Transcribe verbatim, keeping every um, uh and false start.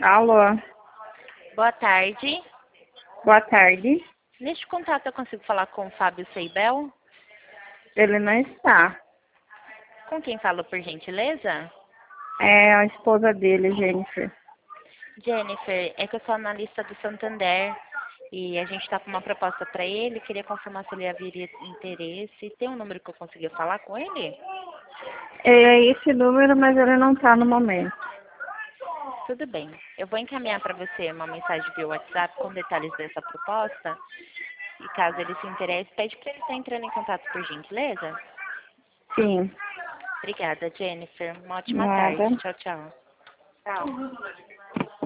Alô, Boa tarde. boa tarde. Neste contato eu consigo falar com o Fábio Seibel? Ele não está. Com quem falo, por gentileza? É a esposa dele, Jennifer. Jennifer, é que eu sou analista do Santander e a gente está com uma proposta para ele. Queria confirmar se ele haveria interesse. Tem um número que eu conseguia falar com ele? É esse número, mas ele não está no momento. Tudo bem. Eu vou encaminhar para você uma mensagem via WhatsApp com detalhes dessa proposta. E caso ele se interesse, pede para ele estar entrando em contato, por gentileza. Sim, Obrigada, Jennifer. Uma ótima nada. tarde. Tchau, tchau. Tchau.